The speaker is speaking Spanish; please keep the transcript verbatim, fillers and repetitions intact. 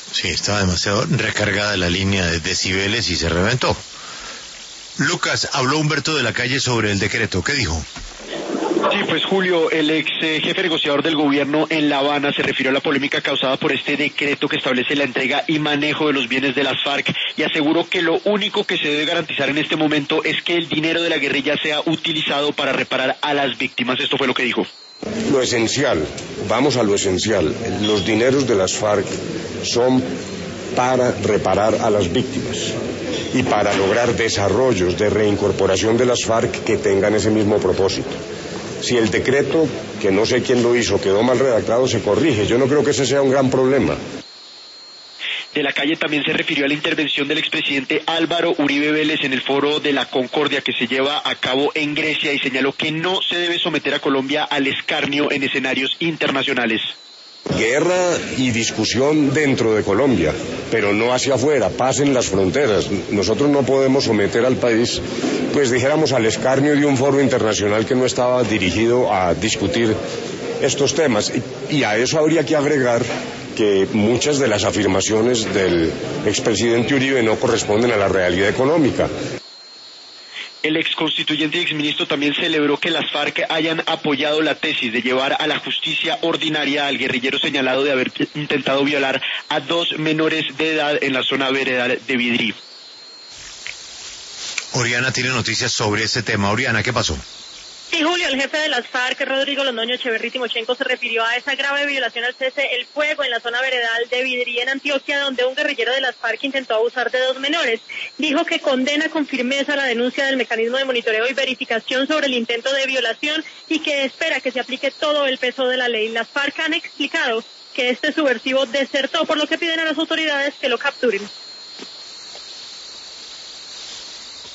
Sí, estaba demasiado recargada la línea de decibeles y se reventó. Lucas, habló Humberto de la Calle sobre el decreto. ¿Qué dijo? Sí, pues Julio, el ex eh, jefe negociador del gobierno en La Habana se refirió a la polémica causada por este decreto que establece la entrega y manejo de los bienes de las FARC y aseguró que lo único que se debe garantizar en este momento es que el dinero de la guerrilla sea utilizado para reparar a las víctimas. Esto fue lo que dijo. Lo esencial, vamos a lo esencial, los dineros de las FARC son para reparar a las víctimas y para lograr desarrollos de reincorporación de las FARC que tengan ese mismo propósito. Si el decreto, que no sé quién lo hizo, quedó mal redactado, se corrige. Yo no creo que ese sea un gran problema. De la Calle también se refirió a la intervención del expresidente Álvaro Uribe Vélez en el foro de la Concordia que se lleva a cabo en Grecia y señaló que no se debe someter a Colombia al escarnio en escenarios internacionales. Guerra y discusión dentro de Colombia, pero no hacia afuera, pasen las fronteras. Nosotros no podemos someter al país, pues dijéramos, al escarnio de un foro internacional que no estaba dirigido a discutir estos temas. Y a eso habría que agregar que muchas de las afirmaciones del expresidente Uribe no corresponden a la realidad económica. El ex constituyente y exministro también celebró que las FARC hayan apoyado la tesis de llevar a la justicia ordinaria al guerrillero señalado de haber intentado violar a dos menores de edad en la zona veredal de Vidrí. Oriana tiene noticias sobre ese tema. Oriana, ¿qué pasó? Sí, Julio, el jefe de las FARC, Rodrigo Londoño Echeverri Timochenko, se refirió a esa grave violación al cese el fuego en la zona veredal de Vidrí, en Antioquia, donde un guerrillero de las FARC intentó abusar de dos menores. Dijo que condena con firmeza la denuncia del mecanismo de monitoreo y verificación sobre el intento de violación y que espera que se aplique todo el peso de la ley. Las FARC han explicado que este subversivo desertó, por lo que piden a las autoridades que lo capturen.